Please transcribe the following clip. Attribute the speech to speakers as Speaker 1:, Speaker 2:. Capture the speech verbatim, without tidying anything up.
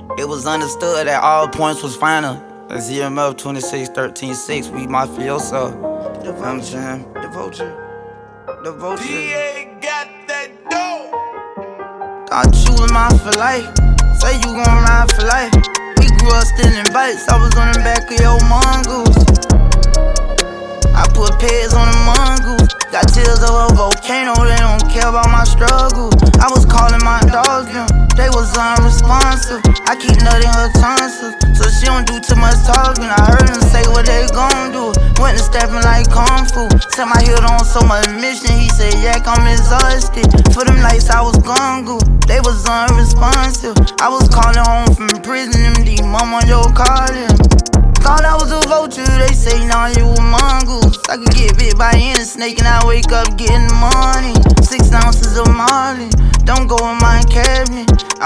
Speaker 1: It was understood that all points was final. That's Z M F twenty-six thirteen six, we mafioso. The vulture, the vulture, the vulture.
Speaker 2: D A got that dope.
Speaker 1: Thought you was mine for life. Say you gon' ride for life. We grew up stealing bikes. I was on the back of your mongoose. I put pads on the mongoose. Got tears of a volcano. They don't care about my struggle. I was calling my dogs them. They was unresponsive. I keep nutting her tonsils, so she don't do too much talking. I heard them say what they gon' do. Went to stepping like Kung Fu. Set my heel on so much mission. He said, Yak, I'm exhausted. For them nights I was gongo. They was unresponsive. I was calling home from prison. Them D mom on your calling. Thought I was a vulture. They say nah, you a mongoose. I could get bit by any snake and I wake up getting money. Six ounces of Molly. Don't go in my cabinet.